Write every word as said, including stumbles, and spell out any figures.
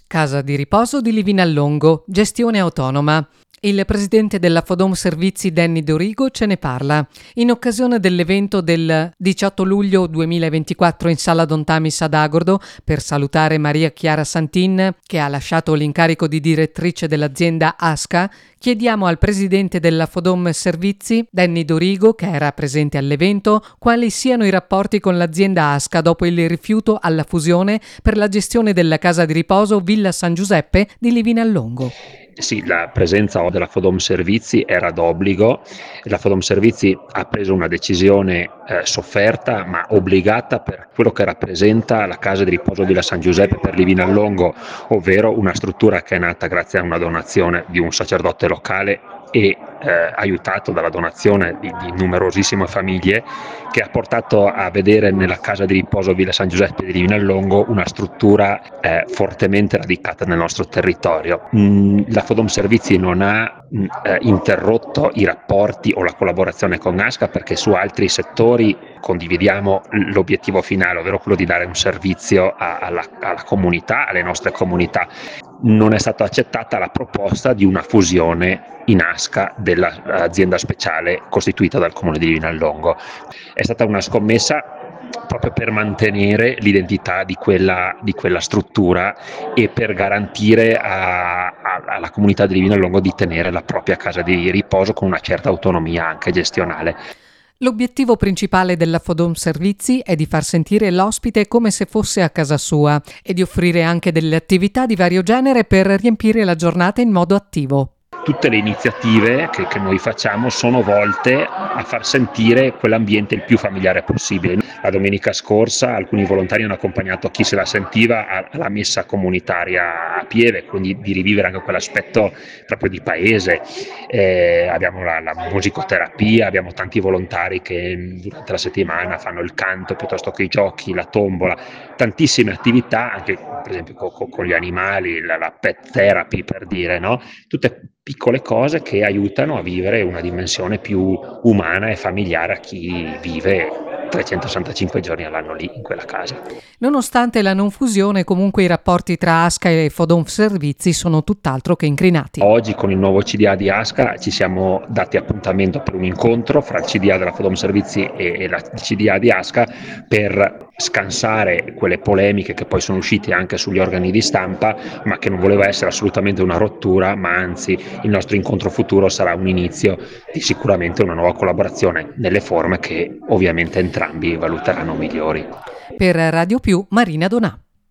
Casa di riposo di Livinallongo, gestione autonoma. Il presidente della Fodom Servizi Danny Dorigo ce ne parla. In occasione dell'evento del diciotto luglio duemilaventiquattro in Sala Don Tamis ad Agordo per salutare Maria Chiara Santin, che ha lasciato l'incarico di direttrice dell'azienda Asca, chiediamo al presidente della Fodom Servizi, Danny Dorigo, che era presente all'evento, quali siano i rapporti con l'azienda Asca dopo il rifiuto alla fusione per la gestione della casa di riposo Villa San Giuseppe di Livinallongo. Sì, la presenza della Fodom Servizi era d'obbligo. La Fodom Servizi ha preso una decisione eh, sofferta ma obbligata per quello che rappresenta la casa di riposo Villa San Giuseppe per Livinallongo, ovvero una struttura che è nata grazie a una donazione di un sacerdote locale e eh, aiutato dalla donazione di, di numerosissime famiglie, che ha portato a vedere nella casa di riposo Villa San Giuseppe di Livinallongo una struttura eh, fortemente radicata nel nostro territorio. Mm, la Fodom Servizi non ha mm, eh, interrotto i rapporti o la collaborazione con Asca, perché su altri settori condividiamo l'obiettivo finale, ovvero quello di dare un servizio a, alla, alla comunità, alle nostre comunità. Non è stata accettata la proposta di una fusione in Asca dell'azienda speciale costituita dal comune di Livinallongo. È stata una scommessa proprio per mantenere l'identità di quella, di quella struttura e per garantire a, a, alla comunità di Livinallongo di tenere la propria casa di riposo con una certa autonomia anche gestionale. L'obiettivo principale della Fodom Servizi è di far sentire l'ospite come se fosse a casa sua e di offrire anche delle attività di vario genere per riempire la giornata in modo attivo. Tutte le iniziative che, che noi facciamo sono volte a far sentire quell'ambiente il più familiare possibile. La domenica scorsa alcuni volontari hanno accompagnato chi se la sentiva alla messa comunitaria a Pieve, quindi di rivivere anche quell'aspetto proprio di paese. Eh, abbiamo la, la musicoterapia, abbiamo tanti volontari che durante la settimana fanno il canto piuttosto che i giochi, la tombola, tantissime attività, anche per esempio con, con gli animali, la, la pet therapy per dire, no? Tutte piccole cose che aiutano a vivere una dimensione più umana e familiare a chi vive trecentosessantacinque giorni all'anno lì in quella casa. Nonostante la non fusione, comunque i rapporti tra Asca e Fodom Servizi sono tutt'altro che incrinati. Oggi con il nuovo C D A di Asca ci siamo dati appuntamento per un incontro fra il C D A della Fodom Servizi e, e la, il C D A di Asca per scansare quelle polemiche che poi sono uscite anche sugli organi di stampa, ma che non voleva essere assolutamente una rottura, ma anzi il nostro incontro futuro sarà un inizio di sicuramente una nuova collaborazione nelle forme che ovviamente entrambi valuteranno migliori. Per Radio Più, Marina Donà.